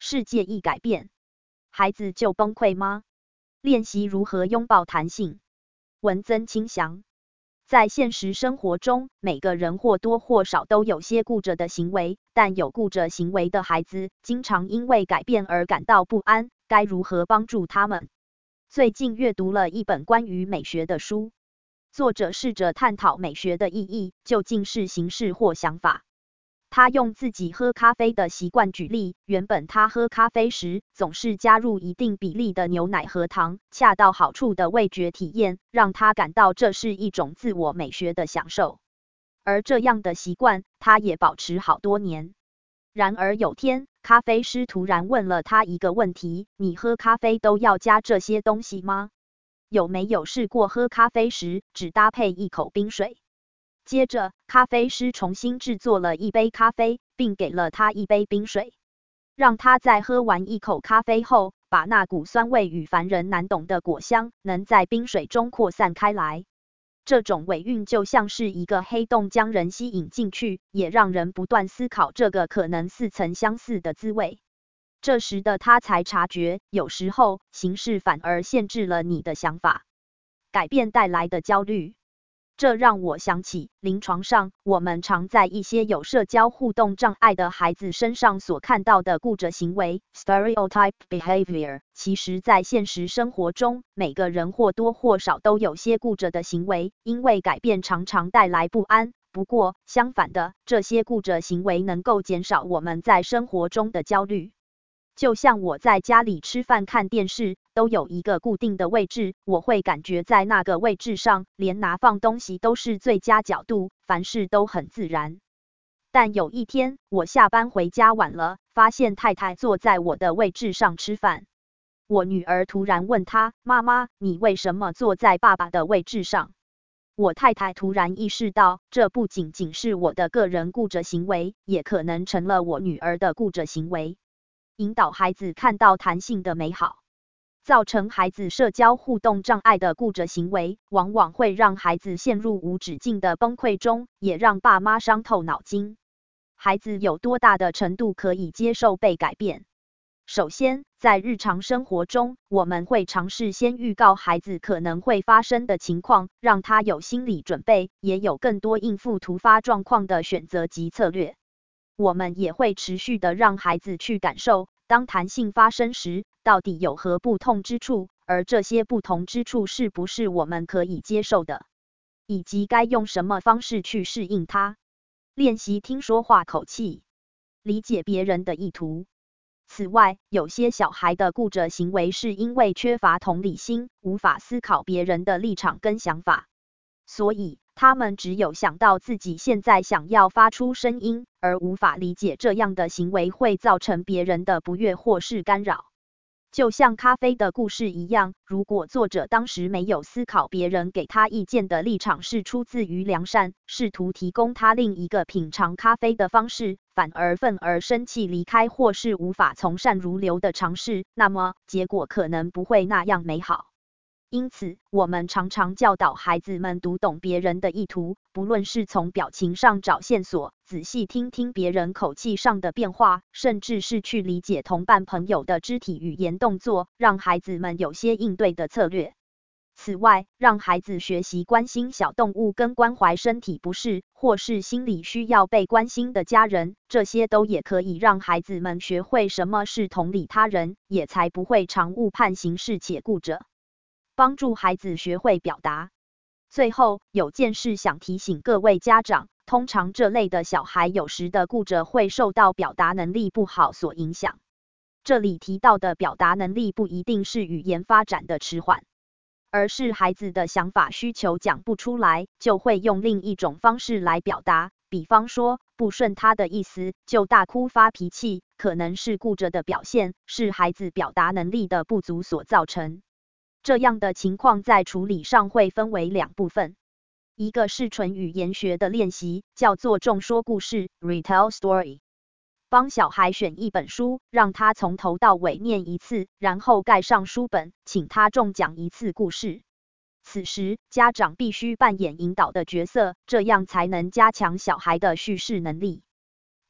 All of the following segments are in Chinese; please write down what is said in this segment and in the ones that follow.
世界一改变，孩子就崩溃吗？练习如何拥抱弹性。文曾清祥。在现实生活中，每个人或多或少都有些顾着的行为，但有顾着行为的孩子经常因为改变而感到不安，该如何帮助他们？最近阅读了一本关于美学的书，作者试着探讨美学的意义究竟是形式或想法。他用自己喝咖啡的习惯举例，原本他喝咖啡时总是加入一定比例的牛奶和糖，恰到好处的味觉体验让他感到这是一种自我美学的享受，而这样的习惯他也保持好多年。然而有天，咖啡师突然问了他一个问题：你喝咖啡都要加这些东西吗？有没有试过喝咖啡时只搭配一口冰水？接着，咖啡师重新制作了一杯咖啡，并给了他一杯冰水，让他在喝完一口咖啡后，把那股酸味与凡人难懂的果香能在冰水中扩散开来。这种尾韵就像是一个黑洞，将人吸引进去，也让人不断思考这个可能似曾相似的滋味。这时的他才察觉，有时候形式反而限制了你的想法。改变带来的焦虑。这让我想起，临床上我们常在一些有社交互动障碍的孩子身上所看到的顾着行为 （stereotype behavior）。其实，在现实生活中，每个人或多或少都有些顾着的行为，因为改变常常带来不安。不过，相反的，这些顾着行为能够减少我们在生活中的焦虑。就像我在家里吃饭看电视，都有一个固定的位置，我会感觉在那个位置上，连拿放东西都是最佳角度，凡事都很自然。但有一天，我下班回家晚了，发现太太坐在我的位置上吃饭。我女儿突然问她：妈妈，你为什么坐在爸爸的位置上？我太太突然意识到，这不仅仅是我的个人顾着行为，也可能成了我女儿的顾着行为。引导孩子看到弹性的美好。造成孩子社交互动障碍的顾着行为，往往会让孩子陷入无止境的崩溃中，也让爸妈伤透脑筋。孩子有多大的程度可以接受被改变？首先，在日常生活中，我们会尝试先预告孩子可能会发生的情况，让他有心理准备，也有更多应付突发状况的选择及策略。我们也会持续的让孩子去感受，当弹性发生时，到底有何不同之处，而这些不同之处是不是我们可以接受的，以及该用什么方式去适应它。练习听说话口气，理解别人的意图。此外，有些小孩的顾着行为是因为缺乏同理心，无法思考别人的立场跟想法，所以他们只有想到自己现在想要发出声音，而无法理解这样的行为会造成别人的不悦或是干扰。就像咖啡的故事一样，如果作者当时没有思考别人给他意见的立场是出自于良善，试图提供他另一个品尝咖啡的方式，反而愤而生气离开，或是无法从善如流的尝试，那么结果可能不会那样美好。因此，我们常常教导孩子们读懂别人的意图，不论是从表情上找线索，仔细听听别人口气上的变化，甚至是去理解同伴朋友的肢体语言动作，让孩子们有些应对的策略。此外，让孩子学习关心小动物跟关怀身体不适或是心理需要被关心的家人，这些都也可以让孩子们学会什么是同理他人，也才不会常误判形式且顾着。帮助孩子学会表达。最后，有件事想提醒各位家长，通常这类的小孩有时的顾着会受到表达能力不好所影响。这里提到的表达能力不一定是语言发展的迟缓，而是孩子的想法需求讲不出来，就会用另一种方式来表达，比方说不顺他的意思就大哭发脾气，可能是顾着的表现，是孩子表达能力的不足所造成。这样的情况在处理上会分为两部分，一个是纯语言学的练习，叫做重说故事 retell story， 帮小孩选一本书，让他从头到尾念一次，然后盖上书本，请他重讲一次故事。此时，家长必须扮演引导的角色，这样才能加强小孩的叙事能力。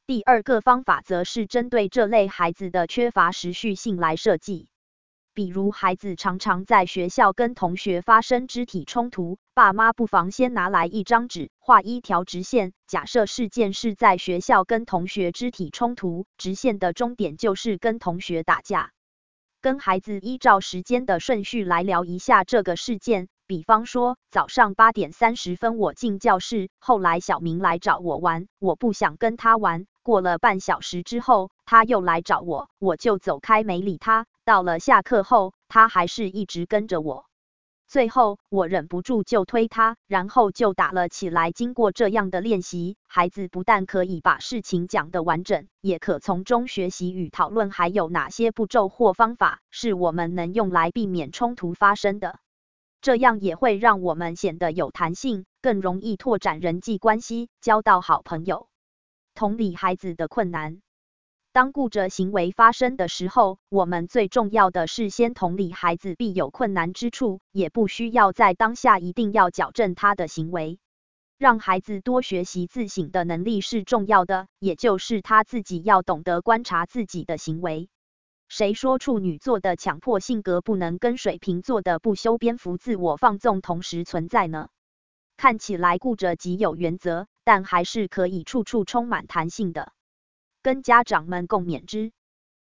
第二个方法则是针对这类孩子的缺乏时序性来设计。比如孩子常常在学校跟同学发生肢体冲突，爸妈不妨先拿来一张纸，画一条直线，假设事件是在学校跟同学肢体冲突，直线的终点就是跟同学打架。跟孩子依照时间的顺序来聊一下这个事件，比方说早上8点30分我进教室，后来小明来找我玩，我不想跟他玩，过了半小时之后，他又来找我，我就走开没理他，到了下课后，他还是一直跟着我。最后，我忍不住就推他，然后就打了起来。经过这样的练习，孩子不但可以把事情讲得完整，也可从中学习与讨论还有哪些步骤或方法是我们能用来避免冲突发生的。这样也会让我们显得有弹性，更容易拓展人际关系，交到好朋友。同理孩子的困难。当顾着行为发生的时候，我们最重要的是先同理孩子必有困难之处，也不需要在当下一定要矫正他的行为。让孩子多学习自省的能力是重要的，也就是他自己要懂得观察自己的行为。谁说处女座的强迫性格不能跟水瓶座的不修边幅自我放纵同时存在呢？看起来顾着极有原则，但还是可以处处充满弹性的。跟家长们共勉之。